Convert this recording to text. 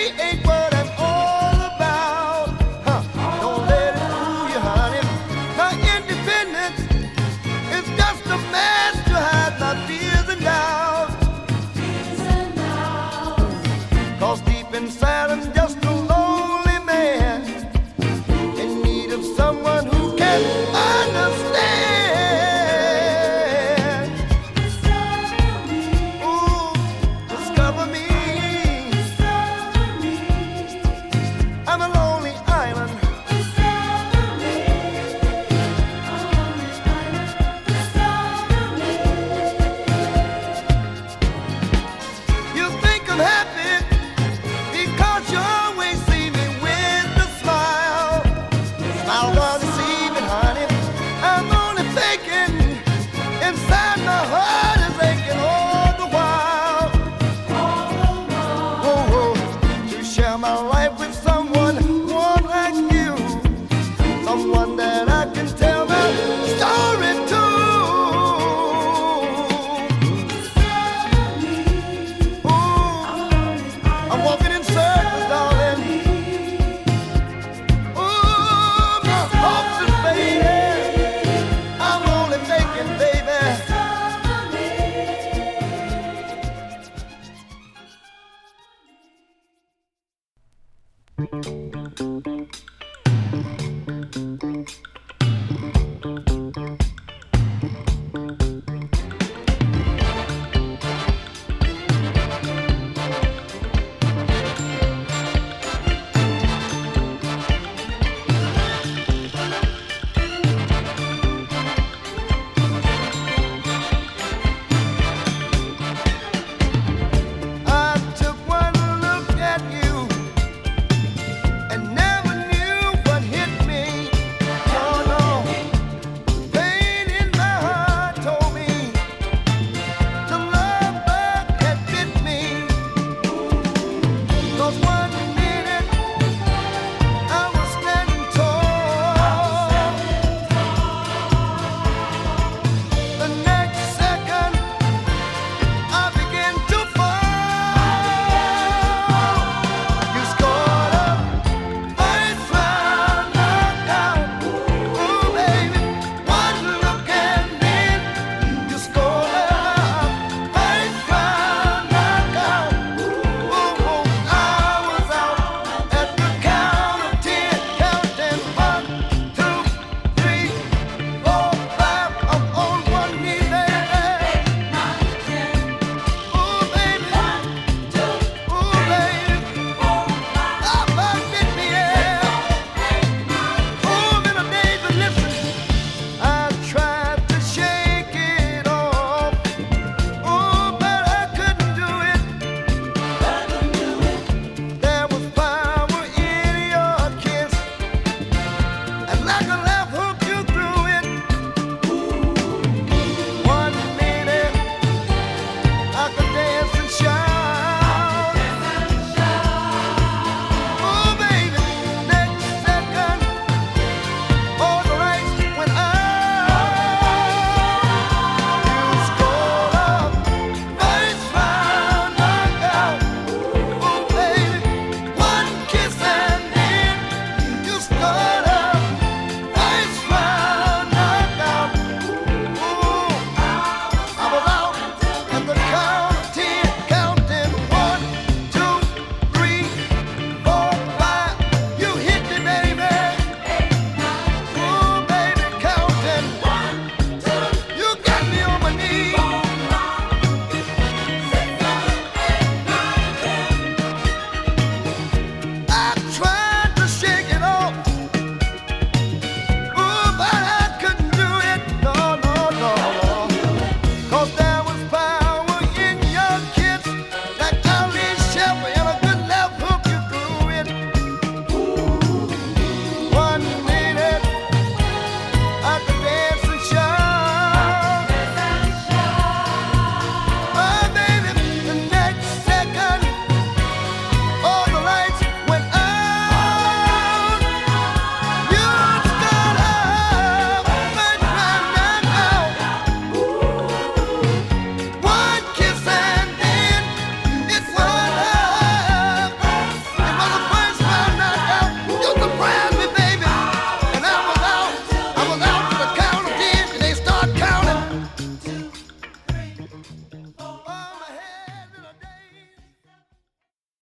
ain't what I'm all about. Huh. Don't let it fool you, honey. My independence is just a mask to hide my fears and doubts. 'Cause deep inside I'm just a lonely man in need of someone who can understand. Ooh, discover me. I'm a lonely island. You think I'm happy because you always see me with a smile. Smile while deceiving, honey. I'm only thinking inside my heart is aching all the while. Oh, oh, to share my life with someone warm like you, someone that I can tell my story to. Ooh, I'm walking in circles, darling. Ooh, my hopes are fading. I'm only thinking, baby. I took one look at you and never knew what hit me. Oh no, pain in my heart told me the love bug had bit me. 'Cause one